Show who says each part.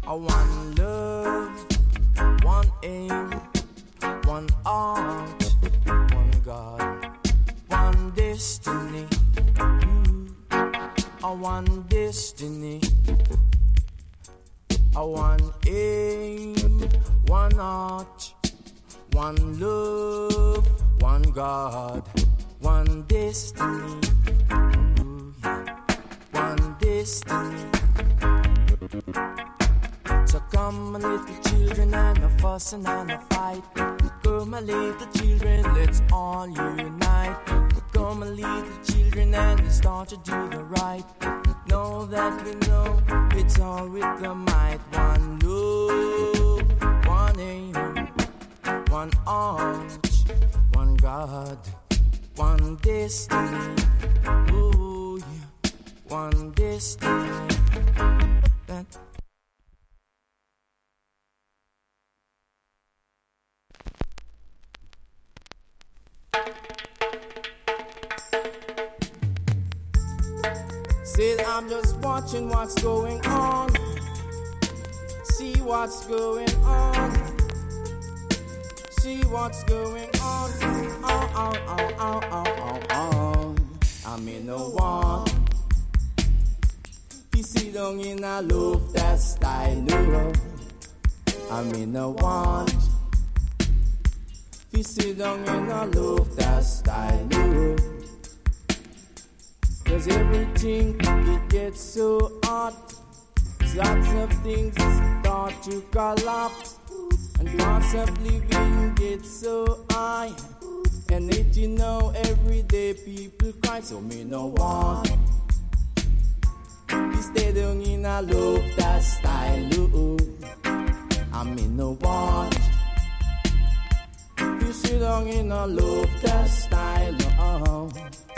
Speaker 1: A one love, one aim, one art, one God, one destiny. A one destiny, a one aim, one art, one love, one God, one destiny. One destiny. So come, my little children, and a fuss and a fight. Come, my little children, let's all unite. Come, my little children, and let's start to do the right. Know that we know it's all with the might. One love, one aim, one arch, one God, one destiny. Ooh, yeah. One destiny. That said I'm just watching what's going on. See what's going on. See what's going on. Oh, oh, oh, oh, oh, oh, oh. I'm in a one. You sit down in a love that style. I'm in a one. You sit down in a love that style. Cause everything, it gets so hot. Lots of things start to collapse. And cost of living gets so high. And it, you know, every day people cry. So me no want. You stay down in a love that style. I'm in no want. You sit down in a love that style.